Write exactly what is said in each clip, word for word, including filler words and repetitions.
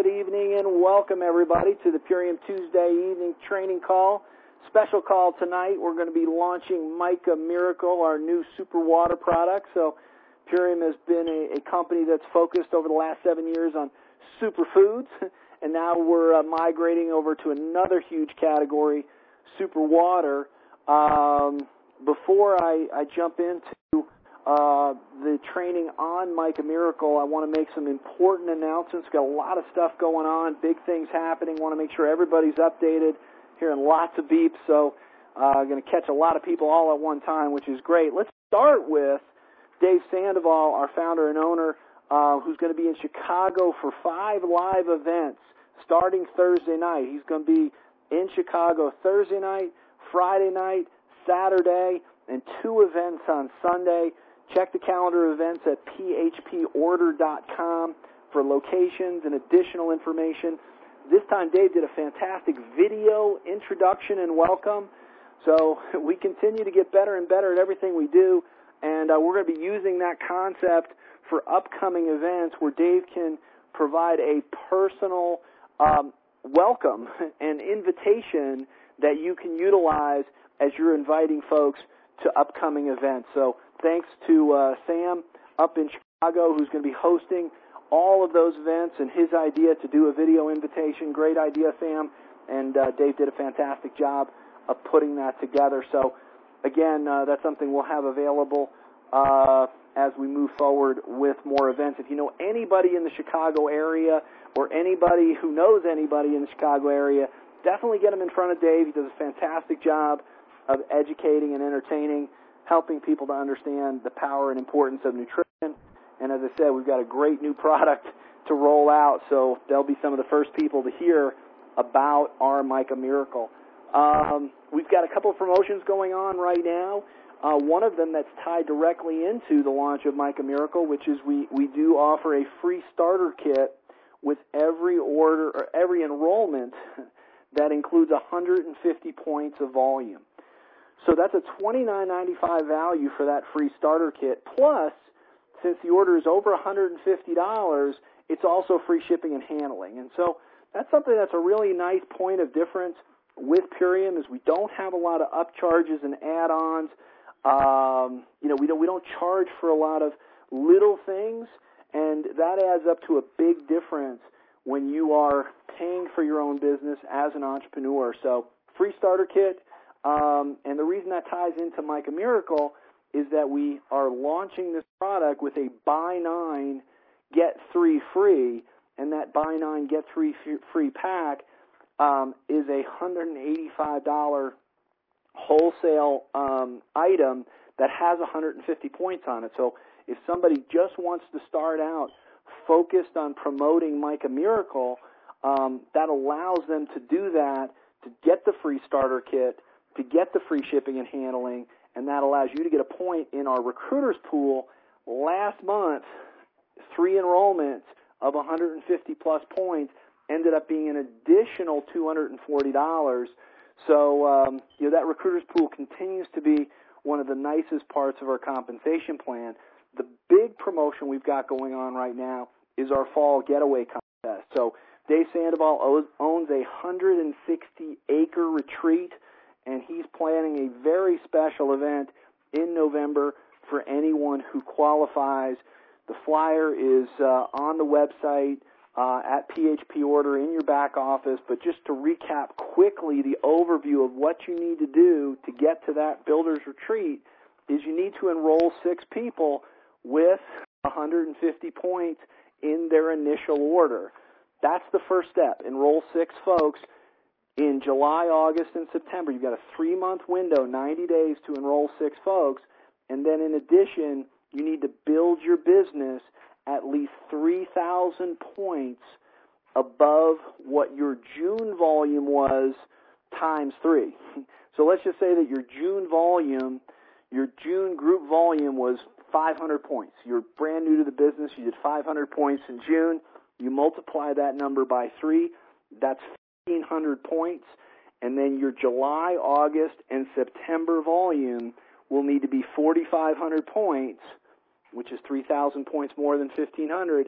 Good evening and welcome everybody to the Purium Tuesday evening training call. Special call tonight. We're going to be launching Mica Miracle, our new super water product. So Purium has been a, a company that's focused over the last seven years on superfoods, and now we're uh, migrating over to another huge category, super water. Um, before I, I jump into Uh, the training on Mica Miracle, I want to make some important announcements. Got a lot of stuff going on, big things happening. Want to make sure everybody's updated. Hearing lots of beeps, so uh, going to catch a lot of people all at one time, which is great. Let's start with Dave Sandoval, our founder and owner, uh, who's going to be in Chicago for five live events starting Thursday night. He's going to be in Chicago Thursday night, Friday night, Saturday, and two events on Sunday. Check the calendar of events at p h p order dot com for locations and additional information. This time Dave did a fantastic video introduction and welcome. So we continue to get better and better at everything we do, and uh, we're going to be using that concept for upcoming events where Dave can provide a personal um, welcome and invitation that you can utilize as you're inviting folks to upcoming events. So thanks to uh, Sam up in Chicago, who's going to be hosting all of those events, and his idea to do a video invitation. Great idea, Sam, and uh, Dave did a fantastic job of putting that together. So again, uh, that's something we'll have available uh, as we move forward with more events. If you know anybody in the Chicago area or anybody who knows anybody in the Chicago area, definitely get them in front of Dave. He does a fantastic job of educating and entertaining, helping people to understand the power and importance of nutrition. And as I said, we've got a great new product to roll out, so they'll be some of the first people to hear about our Mica Miracle. Um, we've got a couple of promotions going on right now. Uh, one of them that's tied directly into the launch of Mica Miracle, which is we, we do offer a free starter kit with every order or every enrollment that includes one hundred fifty points of volume. So that's a twenty-nine ninety-five value for that free starter kit. Plus, since the order is over one hundred fifty dollars, it's also free shipping and handling. And so that's something that's a really nice point of difference with Purium, is we don't have a lot of upcharges and add-ons. Um, you know, we don't we don't charge for a lot of little things, and that adds up to a big difference when you are paying for your own business as an entrepreneur. So free starter kit. Um, and the reason that ties into Mica Miracle is that we are launching this product with a buy nine, get three free, and that buy nine, get three free pack um, is a one hundred eighty-five dollars wholesale um, item that has one hundred fifty points on it. So if somebody just wants to start out focused on promoting Mica Miracle, um, that allows them to do that, to get the free starter kit, to get the free shipping and handling, and that allows you to get a point in our recruiters pool. Last month, three enrollments of one hundred fifty plus points ended up being an additional two hundred forty dollars. So um, you know, that recruiters pool continues to be one of the nicest parts of our compensation plan. The big promotion we've got going on right now is our fall getaway contest. So Dave Sandoval owns a one hundred sixty acre retreat, and he's planning a very special event in November for anyone who qualifies. The flyer is uh, on the website uh, at P H P Order in your back office, but just to recap quickly the overview of what you need to do to get to that builder's retreat is you need to enroll six people with one hundred fifty points in their initial order. That's the first step. Enroll six folks. In July, August, and September, you've got a three-month window, ninety days, to enroll six folks. And then in addition, you need to build your business at least three thousand points above what your June volume was times three. So let's just say that your June volume, your June group volume was five hundred points. You're brand new to the business. You did five hundred points in June. You multiply that number by three. That's fifteen hundred points, and then your July, August, and September volume will need to be forty-five hundred points, which is three thousand points more than fifteen hundred,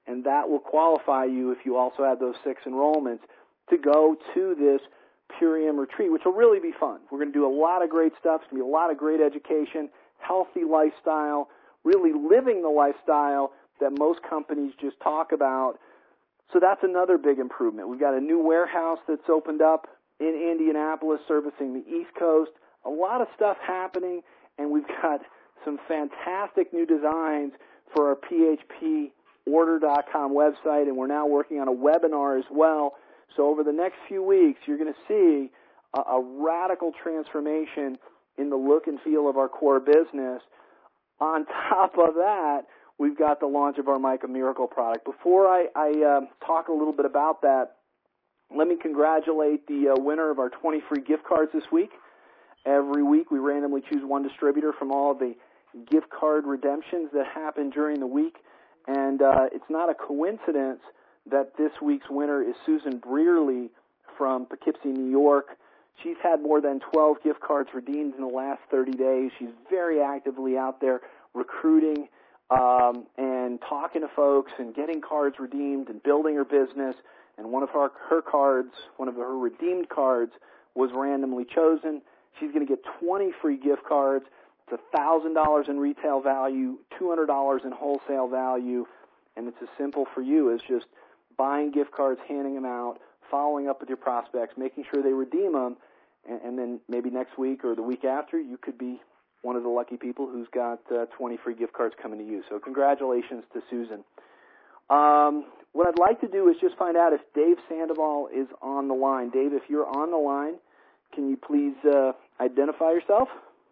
and that will qualify you if you also have those six enrollments to go to this Purium retreat, which will really be fun. We're going to do a lot of great stuff. It's going to be a lot of great education, healthy lifestyle, really living the lifestyle that most companies just talk about. So that's another big improvement. We've got a new warehouse that's opened up in Indianapolis servicing the East Coast. A lot of stuff happening, and we've got some fantastic new designs for our P H P order dot com website, and we're now working on a webinar as well. So over the next few weeks, you're going to see a, a radical transformation in the look and feel of our core business. On top of that, we've got the launch of our Mica Miracle product. Before I, I uh, talk a little bit about that, let me congratulate the uh, winner of our twenty free gift cards this week. Every week we randomly choose one distributor from all of the gift card redemptions that happen during the week. And uh, it's not a coincidence that this week's winner is Susan Brearley from Poughkeepsie, New York. She's had more than twelve gift cards redeemed in the last thirty days. She's very actively out there recruiting um, and talking to folks and getting cards redeemed and building her business. And one of her, her cards, one of her redeemed cards, was randomly chosen. She's going to get twenty free gift cards. It's one thousand dollars in retail value, two hundred dollars in wholesale value, and it's as simple for you as just buying gift cards, handing them out, following up with your prospects, making sure they redeem them, and, and then maybe next week or the week after, you could be one of the lucky people who's got uh, twenty free gift cards coming to you. So congratulations to Susan. Um, what I'd like to do is just find out if Dave Sandoval is on the line. Dave, if you're on the line, can you please uh, identify yourself?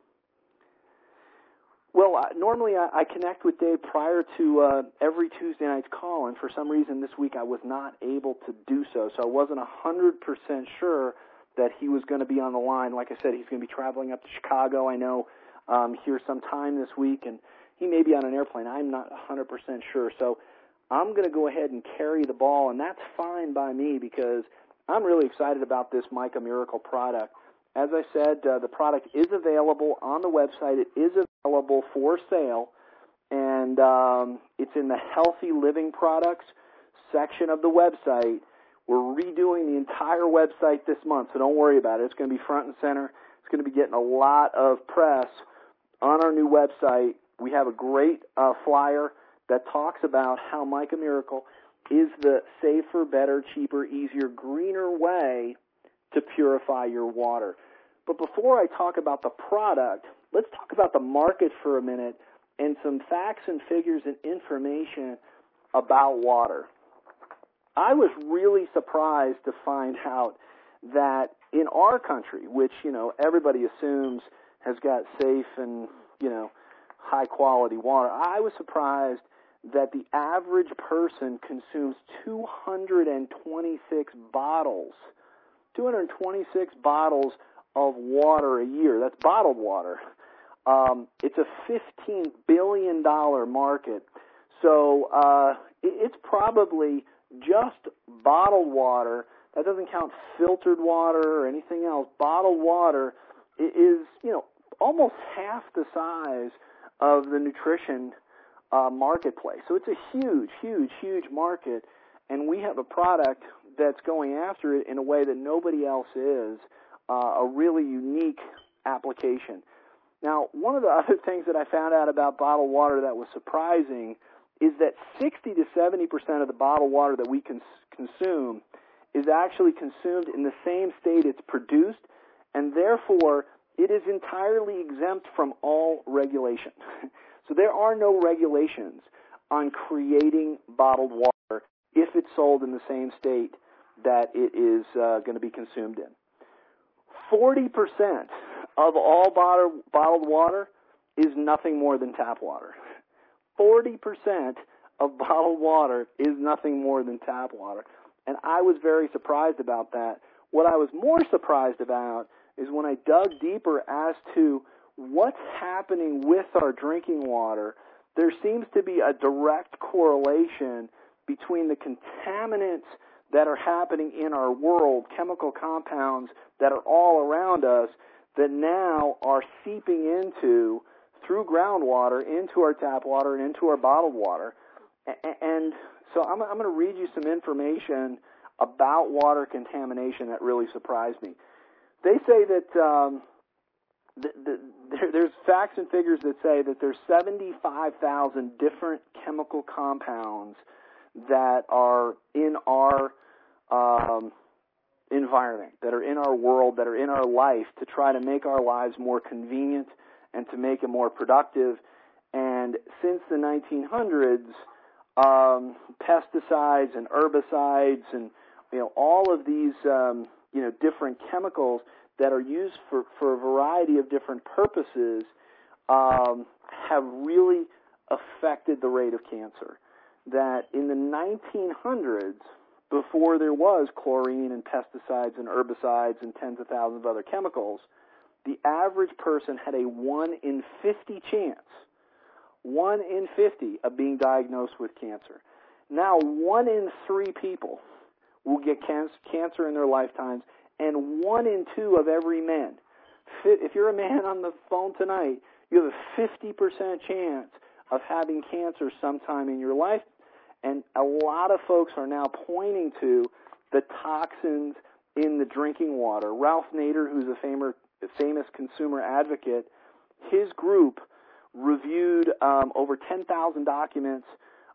Well, uh, normally I, I connect with Dave prior to uh, every Tuesday night's call, and for some reason this week I was not able to do so, so I wasn't one hundred percent sure that he was going to be on the line. Like I said, he's going to be traveling up to Chicago, I know, um, here sometime this week, and he may be on an airplane. I'm not one hundred percent sure, so I'm going to go ahead and carry the ball, and that's fine by me because I'm really excited about this Mica Miracle product. As I said, uh, the product is available on the website. It is available for sale, and um, it's in the Healthy Living Products section of the website. We're redoing the entire website this month, so don't worry about it. It's going to be front and center. It's going to be getting a lot of press on our new website. We have a great uh, flyer that talks about how Mica Miracle is the safer, better, cheaper, easier, greener way to purify your water. But before I talk about the product, let's talk about the market for a minute and some facts and figures and information about water. I was really surprised to find out that in our country, which, you know, everybody assumes has got safe and, you know, high quality water, I was surprised that the average person consumes two hundred twenty-six bottles two hundred twenty-six bottles of water a year. That's bottled water. Um, it's a fifteen billion dollars market. So uh, it, it's probably just bottled water. That doesn't count filtered water or anything else. Bottled water is, you know, almost half the size of the nutrition uh, marketplace. So it's a huge, huge, huge market, and we have a product that's going after it in a way that nobody else is, uh, a really unique application. Now, one of the other things that I found out about bottled water that was surprising is that sixty to seventy percent of the bottled water that we cons- consume is actually consumed in the same state it's produced, and therefore it is entirely exempt from all regulation. So there are no regulations on creating bottled water if it's sold in the same state that it is uh, going to be consumed in. forty percent of all bottled, bottled water is nothing more than tap water. forty percent of bottled water is nothing more than tap water. And I was very surprised about that. What I was more surprised about is when I dug deeper as to what's happening with our drinking water, there seems to be a direct correlation between the contaminants that are happening in our world, chemical compounds that are all around us that now are seeping into, through groundwater, into our tap water and into our bottled water. And So I'm, I'm going to read you some information about water contamination that really surprised me. They say that um, the, the, there, there's facts and figures that say that there's seventy-five thousand different chemical compounds that are in our um, environment, that are in our world, that are in our life to try to make our lives more convenient and to make it more productive. And since the nineteen hundreds, um, pesticides and herbicides and you know all of these um, you know different chemicals that are used for, for a variety of different purposes um, have really affected the rate of cancer. That in the nineteen hundreds, before there was chlorine and pesticides and herbicides and tens of thousands of other chemicals, the average person had a one in fifty chance, one in fifty of being diagnosed with cancer. Now, one in three people will get can- cancer in their lifetimes, and one in two of every man. If you're a man on the phone tonight, you have a fifty percent chance of having cancer sometime in your life. And a lot of folks are now pointing to the toxins in the drinking water. Ralph Nader, who's a famous, famous consumer advocate, his group reviewed um, over ten thousand documents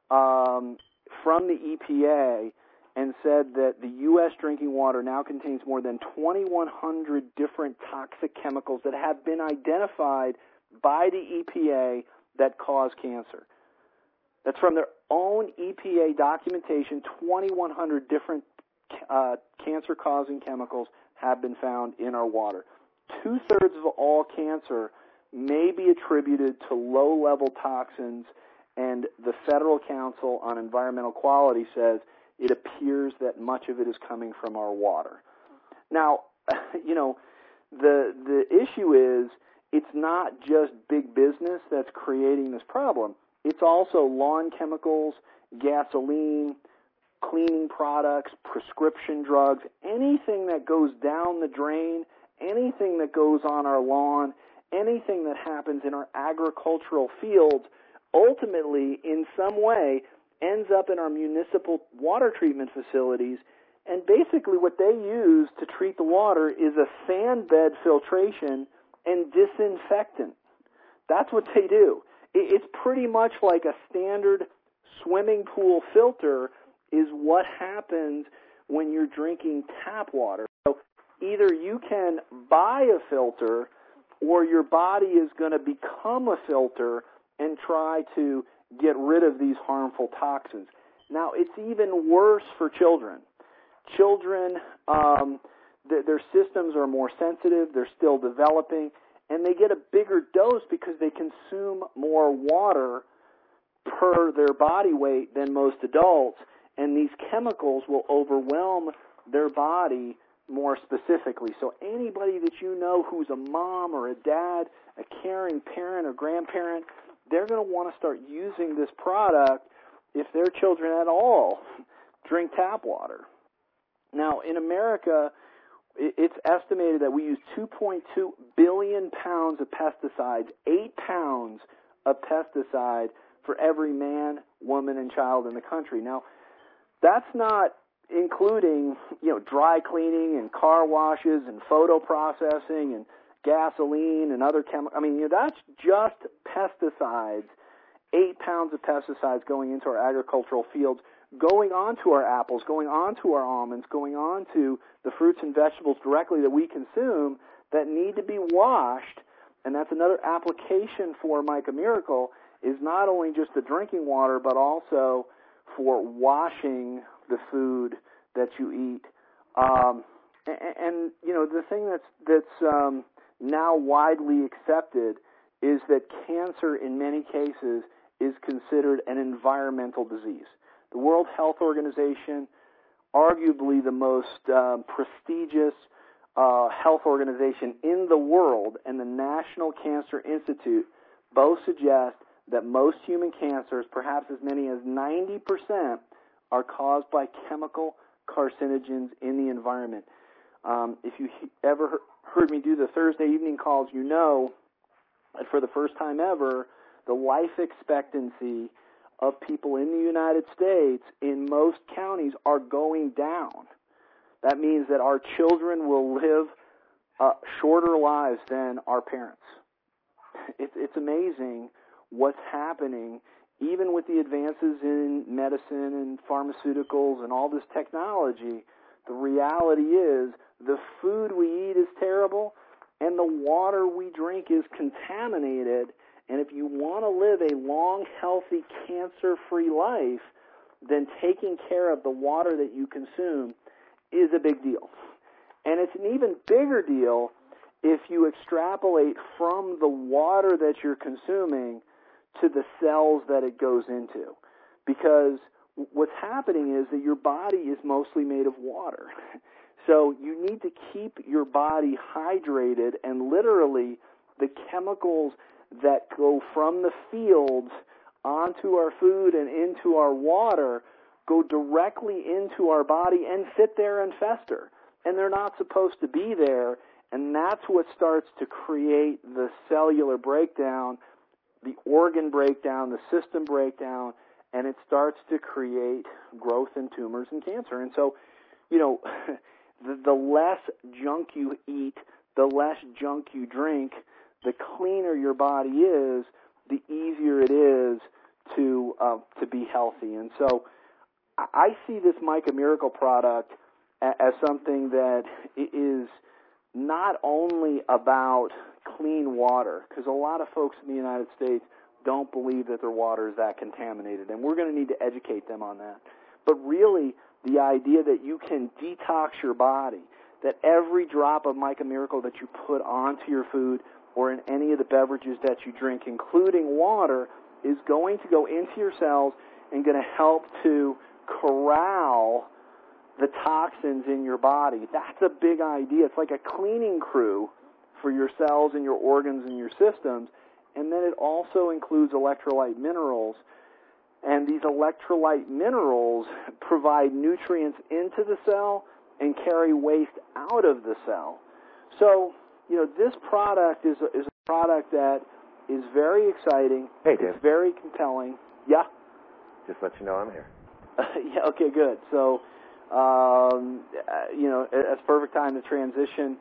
um, from the E P A and said that the U S drinking water now contains more than twenty-one hundred different toxic chemicals that have been identified by the E P A that cause cancer. That's from their own E P A documentation. twenty-one hundred different uh, cancer-causing chemicals have been found in our water. Two-thirds of all cancer may be attributed to low-level toxins, and the Federal Council on Environmental Quality says it appears that much of it is coming from our water. Now, you know, the the issue is it's not just big business that's creating this problem. It's also lawn chemicals, gasoline, cleaning products, prescription drugs, anything that goes down the drain, anything that goes on our lawn, anything that happens in our agricultural fields, ultimately, in some way, ends up in our municipal water treatment facilities. And basically what they use to treat the water is a sand bed filtration and disinfectant. That's what they do. It's pretty much like a standard swimming pool filter is what happens when you're drinking tap water. So either you can buy a filter or your body is going to become a filter and try to get rid of these harmful toxins. Now, it's even worse for children. Children, um, th- their systems are more sensitive, they're still developing, and they get a bigger dose because they consume more water per their body weight than most adults, and these chemicals will overwhelm their body more specifically. So anybody that you know who's a mom or a dad, a caring parent or grandparent, they're going to want to start using this product if their children at all drink tap water. Now, in America, it's estimated that we use two point two billion pounds of pesticides, eight pounds of pesticide for every man, woman, and child in the country. Now, that's not including, you know, dry cleaning and car washes and photo processing and gasoline and other chemicals. I mean, you know, that's just pesticides, eight pounds of pesticides going into our agricultural fields, going onto our apples, going onto our almonds, going onto the fruits and vegetables directly that we consume that need to be washed. And that's another application for Mica Miracle, is not only just the drinking water, but also for washing the food that you eat. Um, and, and, you know, the thing that's, that's um, now widely accepted is that cancer, in many cases, is considered an environmental disease. The World Health Organization, arguably the most um, prestigious uh, health organization in the world, and the National Cancer Institute both suggest that most human cancers, perhaps as many as ninety percent, are caused by chemical carcinogens in the environment. Um, if you he- ever heard me do the Thursday evening calls, you know that for the first time ever, the life expectancy of people in the United States in most counties are going down. That means that our children will live uh, shorter lives than our parents. It's, it's amazing what's happening, even with the advances in medicine and pharmaceuticals and all this technology. The reality is the food we eat is terrible, and the water we drink is contaminated. And if you want to live a long, healthy, cancer-free life, then taking care of the water that you consume is a big deal. And it's an even bigger deal if you extrapolate from the water that you're consuming to the cells that it goes into. Because what's happening is that your body is mostly made of water. So you need to keep your body hydrated, and literally the chemicals that go from the fields onto our food and into our water go directly into our body and sit there and fester. And they're not supposed to be there, and that's what starts to create the cellular breakdown, the organ breakdown, the system breakdown, and it starts to create growth in tumors and cancer. And so, you know, the, the less junk you eat, the less junk you drink, the cleaner your body is, the easier it is to uh, to be healthy. And so I see this Mica Miracle product as something that is not only about clean water, because a lot of folks in the United States don't believe that their water is that contaminated, and we're going to need to educate them on that. But really, the idea that you can detox your body, that every drop of Mica Miracle that you put onto your food or in any of the beverages that you drink, including water, is going to go into your cells and going to help to corral the toxins in your body. That's a big idea. It's like a cleaning crew for your cells and your organs and your systems. And then it also includes electrolyte minerals. And these electrolyte minerals provide nutrients into the cell and carry waste out of the cell. So, you know, this product is a, is a product that is very exciting. Hey, Dave. It's very compelling. Yeah? Just let you know I'm here. Yeah, okay, good. So, um, uh, you know, it's perfect time to transition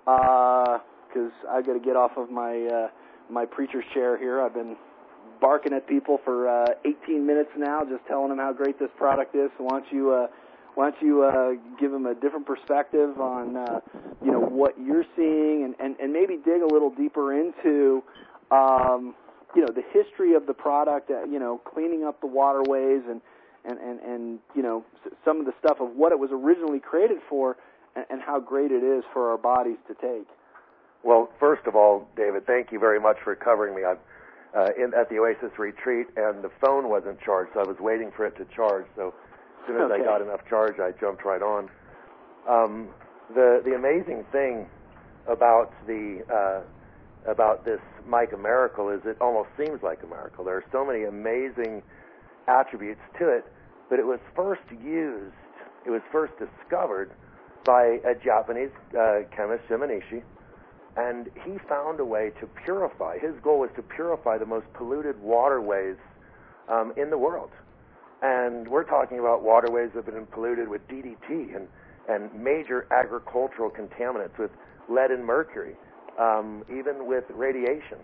because uh, I've got to get off of my uh, my preacher's chair here. I've been barking at people for uh, eighteen minutes now, just telling them how great this product is. So why don't you, uh, why don't you uh, give them a different perspective on, uh, you know, what you're seeing, and, and, and maybe dig a little deeper into, um, you know, the history of the product, uh, you know, cleaning up the waterways and, and, and, and, you know, some of the stuff of what it was originally created for and, and how great it is for our bodies to take. Well, first of all, David, thank you very much for covering me. I'm uh, in, at the Oasis Retreat, and the phone wasn't charged, so I was waiting for it to charge. So as soon as Okay. I got enough charge, I jumped right on. Um, the the amazing thing about the uh, about this Mica Miracle is it almost seems like a miracle. There are so many amazing attributes to it, but it was first used, it was first discovered by a Japanese uh, chemist, Shimonishi, and he found a way to purify. His goal was to purify the most polluted waterways um, in the world. And we're talking about waterways that have been polluted with D D T and, and major agricultural contaminants with lead and mercury, um, even with radiation.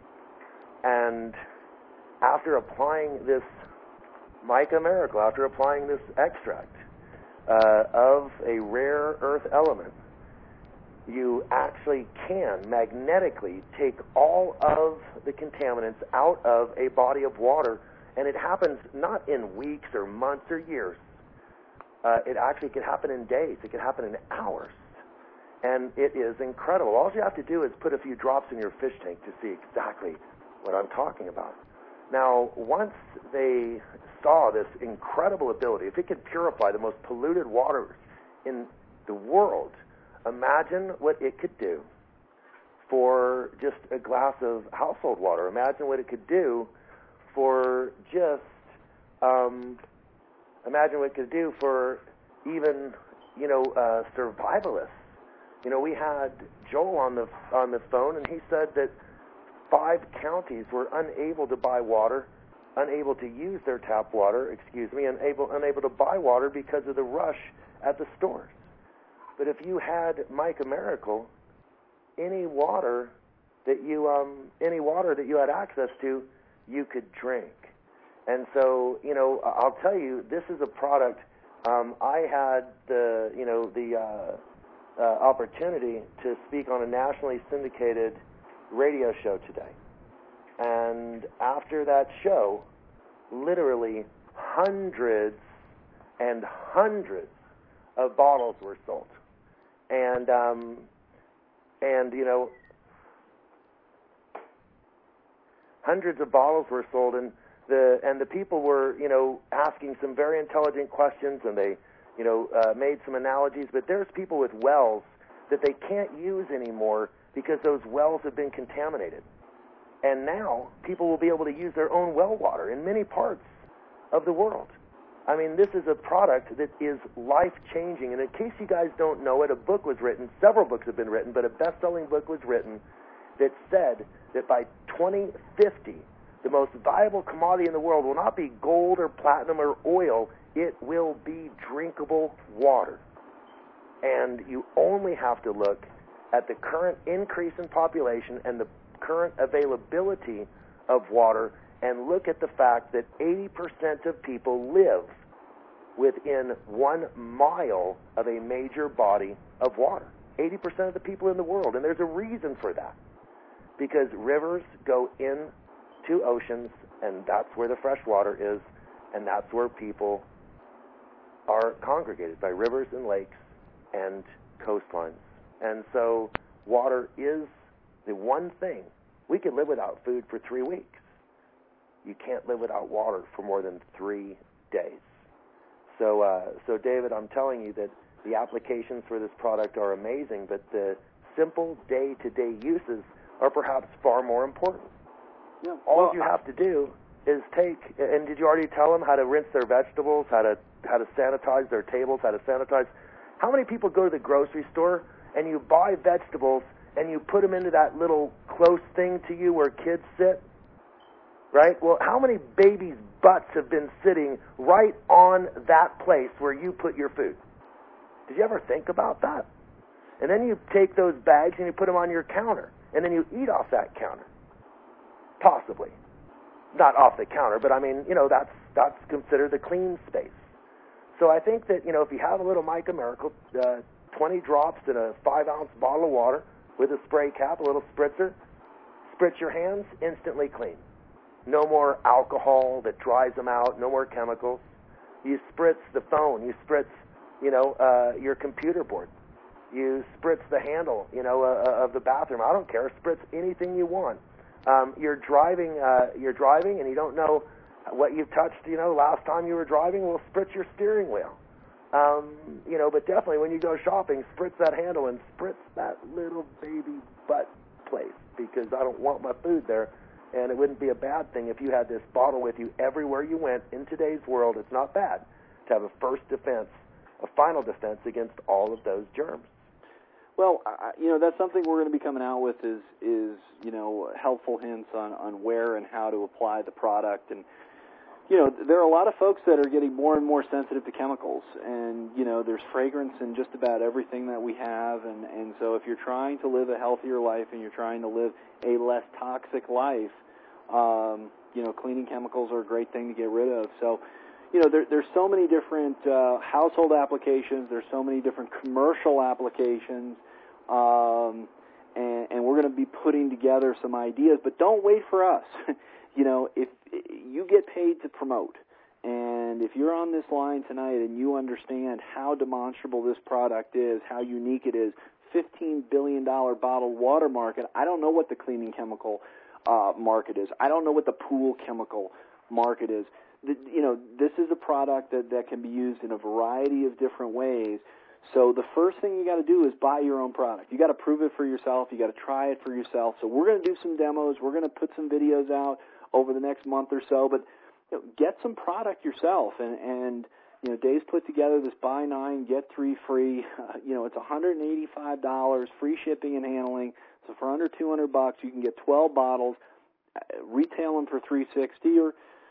And after applying this Mica Miracle, after applying this extract uh, of a rare earth element, you actually can magnetically take all of the contaminants out of a body of water, and it happens not in weeks or months or years. Uh, it actually could happen in days. It could happen in hours. And it is incredible. All you have to do is put a few drops in your fish tank to see exactly what I'm talking about. Now, once they saw this incredible ability, if it could purify the most polluted waters in the world, imagine what it could do for just a glass of household water. Imagine what it could do for just, um, imagine what it could do for even, you know, uh, survivalists. You know, we had Joel on the on the phone, and he said that five counties were unable to buy water unable to use their tap water, excuse me, and able, unable to buy water because of the rush at the stores. But if you had Mica Miracle, any water that you um, any water that you had access to, you could drink. And so, you know, I'll tell you, this is a product. Um, I had the, you know, the uh, uh, opportunity to speak on a nationally syndicated radio show today. And after that show, literally hundreds and hundreds of bottles were sold. And, um, and you know, hundreds of bottles were sold, and the and the people were, you know, asking some very intelligent questions, and they, you know, uh, made some analogies. But there's people with wells that they can't use anymore because those wells have been contaminated. And now people will be able to use their own well water in many parts of the world. I mean, this is a product that is life-changing. And in case you guys don't know it, a book was written, several books have been written, but a best-selling book was written that said that by twenty fifty, the most valuable commodity in the world will not be gold or platinum or oil. It will be drinkable water. And you only have to look at the current increase in population and the current availability of water and look at the fact that eighty percent of people live within one mile of a major body of water. eighty percent of the people in the world. And there's a reason for that. Because rivers go into oceans, and that's where the fresh water is, and that's where people are congregated, by rivers and lakes and coastlines. And so water is the one thing. We can live without food for three weeks. You can't live without water for more than three days. So, uh, so David, I'm telling you that the applications for this product are amazing, but the simple day-to-day uses are perhaps far more important. Yeah. All Well, you have to do is take, and did you already tell them how to rinse their vegetables, how to how to sanitize their tables, how to sanitize? How many people go to the grocery store and you buy vegetables and you put them into that little close thing to you where kids sit? Right? Well, how many babies' butts have been sitting right on that place where you put your food? Did you ever think about that? And then you take those bags and you put them on your counter, and then you eat off that counter. Possibly. Not off the counter, but I mean, you know, that's that's considered the clean space. So I think that, you know, if you have a little Mica Miracle, uh, twenty drops in a five-ounce bottle of water with a spray cap, a little spritzer, spritz your hands, instantly clean. No more alcohol that dries them out, no more chemicals. You spritz the phone, you spritz, you know, uh, your computer board. You spritz the handle, you know, uh, of the bathroom. I don't care. Spritz anything you want. Um, you're driving, uh, you're driving, and you don't know what you've touched, you know, last time you were driving. Well, spritz your steering wheel. Um, you know, but definitely when you go shopping, spritz that handle and spritz that little baby butt place, because I don't want my food there. And it wouldn't be a bad thing if you had this bottle with you everywhere you went. In today's world, it's not bad to have a first defense, a final defense against all of those germs. Well, I, you know, that's something we're going to be coming out with is, is you know, helpful hints on, on where and how to apply the product. And, you know, there are a lot of folks that are getting more and more sensitive to chemicals. And, you know, there's fragrance in just about everything that we have. And, and so if you're trying to live a healthier life and you're trying to live a less toxic life, um, you know, cleaning chemicals are a great thing to get rid of. So, you know, there, there's so many different uh, household applications. There's so many different commercial applications. Um, and, and we're going to be putting together some ideas. But don't wait for us. You know, if you get paid to promote, and if you're on this line tonight and you understand how demonstrable this product is, how unique it is, fifteen billion dollars bottled water market, I don't know what the cleaning chemical uh, market is. I don't know what the pool chemical market is. The, you know, this is a product that, that can be used in a variety of different ways. So the first thing you got to do is buy your own product. You got to prove it for yourself. You got to try it for yourself. So we're going to do some demos. We're going to put some videos out over the next month or so. But you know, get some product yourself. And, and you know, Dave's put together this buy nine, get three free. Uh, you know, it's one hundred eighty-five dollars, free shipping and handling. So for under two hundred bucks, you can get twelve bottles, uh, retail them for three hundred sixty dollars, or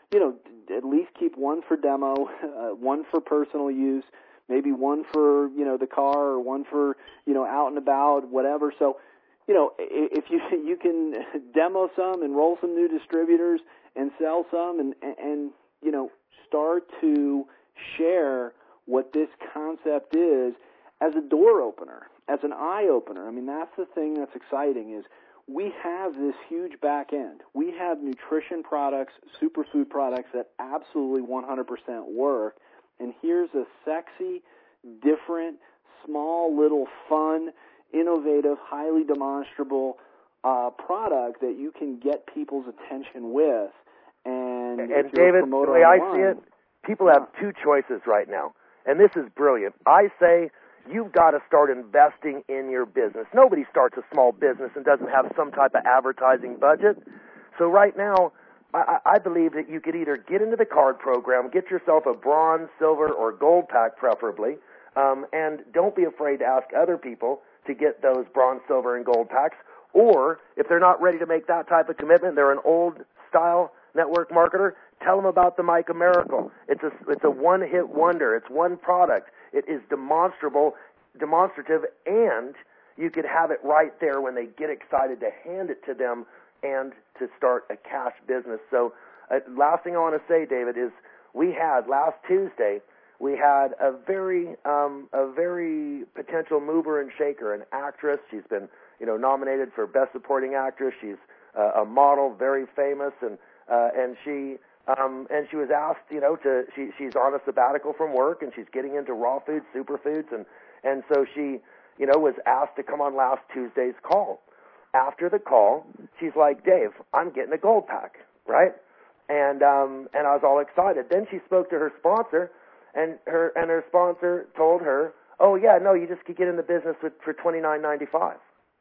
you know, at least keep one for demo, uh, one for personal use, maybe one for, you know, the car, or one for, you know, out and about, whatever. So, you know, if you you can demo some, enroll some new distributors, and sell some, and, and you know, start to share what this concept is as a door opener, as an eye opener. I mean, that's the thing that's exciting is we have this huge back end. We have nutrition products, superfood products that absolutely one hundred percent work, and here's a sexy, different, small, little, fun, innovative, highly demonstrable uh, product that you can get people's attention with. And, and David, the way I see it, people have two choices right now, and this is brilliant. I say you've got to start investing in your business. Nobody starts a small business and doesn't have some type of advertising budget. So right now, I, I believe that you could either get into the card program, get yourself a bronze, silver, or gold pack preferably, um, and don't be afraid to ask other people to get those bronze, silver, and gold packs. Or if they're not ready to make that type of commitment, they're an old-style network marketer, tell them about the Micah Miracle. It's a, it's a one-hit wonder. It's one product. It is demonstrable, demonstrative, and you could have it right there when they get excited to hand it to them and to start a cash business. So uh, last thing I want to say, David, is we had last Tuesday, we had a very um, a very potential mover and shaker, an actress. She's been you know nominated for Best Supporting Actress. She's uh, a model, very famous, and uh, and she um, and she was asked, you know, to she she's on a sabbatical from work, and she's getting into raw foods, superfoods, and and so she you know was asked to come on last Tuesday's call. After the call, she's like, Dave, I'm getting a gold pack, right? And um, and I was all excited. Then she spoke to her sponsor, and her and her sponsor told her, oh yeah, no, you just could get in the business with, for twenty-nine ninety-five.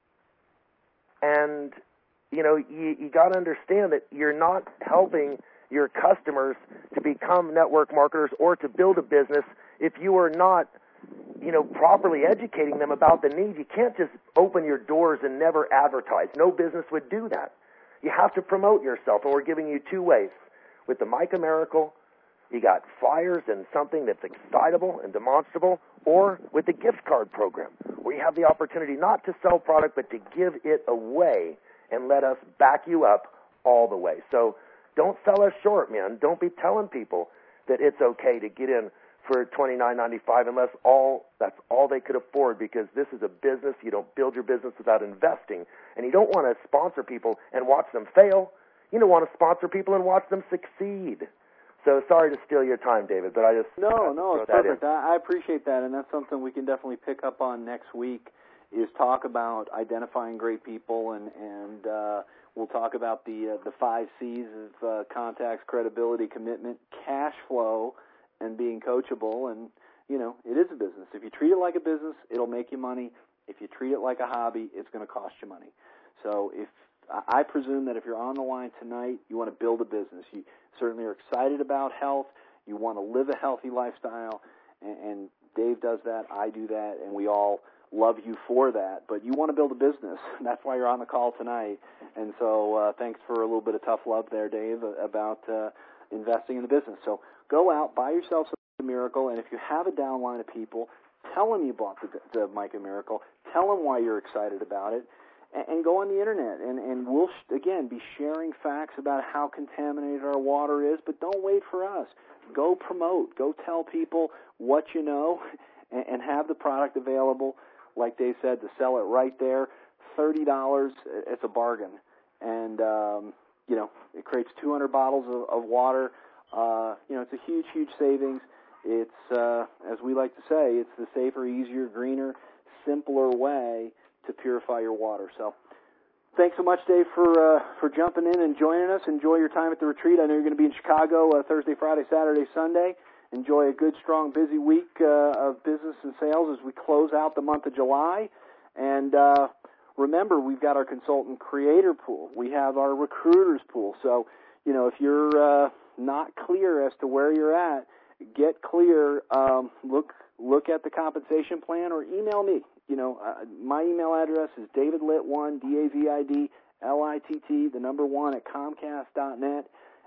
And you know, you, you got to understand that you're not helping your customers to become network marketers or to build a business if you are not, you know, properly educating them about the need. You can't just open your doors and never advertise. No business would do that. You have to promote yourself, and we're giving you two ways. With the Micah Miracle, you got flyers and something that's excitable and demonstrable, or with the gift card program, where you have the opportunity not to sell product, but to give it away and let us back you up all the way. So don't sell us short, man. Don't be telling people that it's okay to get in for twenty-nine ninety-five unless all that's all they could afford, because this is a business. You don't build your business without investing, and you don't want to sponsor people and watch them fail. You don't want to sponsor people and watch them succeed. So sorry to steal your time, David, but I just no, no, it's perfect. I, I appreciate that, and that's something we can definitely pick up on next week. Is talk about identifying great people, and and uh, we'll talk about the uh, the five C's of uh, contacts, credibility, commitment, cash flow, and being coachable. And you know, it is a business. If you treat it like a business, it'll make you money. If you treat it like a hobby, it's going to cost you money. So if I presume that if you're on the line tonight, you want to build a business. You certainly are excited about health. You want to live a healthy lifestyle, and, and Dave does that. I do that, and we all love you for that. But you want to build a business. That's why you're on the call tonight. And so uh, thanks for a little bit of tough love there, Dave, about uh, investing in the business. So go out, buy yourself some Miracle, and if you have a downline of people, tell them you bought the, the Micah Miracle. Tell them why you're excited about it. And go on the internet, and, and we'll, again, be sharing facts about how contaminated our water is, but don't wait for us. Go promote. Go tell people what you know, and, and have the product available, like Dave said, to sell it right there. thirty dollars, it's a bargain. And, um, you know, it creates two hundred bottles of, of water. Uh, you know, it's a huge, huge savings. It's, uh, as we like to say, it's the safer, easier, greener, simpler way to purify your water. So thanks so much, Dave, for uh, for jumping in and joining us. Enjoy your time at the retreat. I know you're going to be in Chicago uh, Thursday, Friday, Saturday, Sunday. Enjoy a good, strong, busy week uh, of business and sales as we close out the month of July. And uh, remember, we've got our consultant creator pool. We have our recruiters pool. So, you know, if you're uh, not clear as to where you're at, get clear. Um, look look at the compensation plan, or email me. You know, uh, my email address is davidlitt one, D A V I D L I T T, the number one, at Comcast dot net.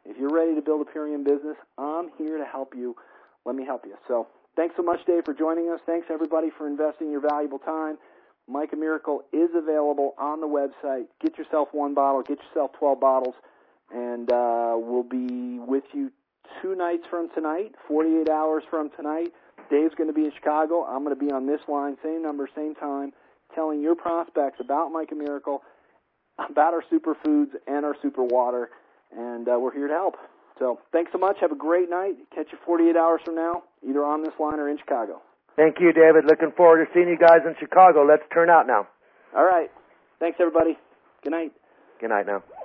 If you're ready to build a Purion business, I'm here to help you. Let me help you. So thanks so much, Dave, for joining us. Thanks, everybody, for investing your valuable time. Mica Miracle is available on the website. Get yourself one bottle. Get yourself twelve bottles. And uh, we'll be with you two nights from tonight, forty-eight hours from tonight. Dave's going to be in Chicago. I'm going to be on this line, same number, same time, telling your prospects about Mica Miracle, about our superfoods and our super water, and uh, we're here to help. So thanks so much. Have a great night. Catch you forty-eight hours from now, either on this line or in Chicago. Thank you, David. Looking forward to seeing you guys in Chicago. Let's turn out now. All right. Thanks, everybody. Good night. Good night now.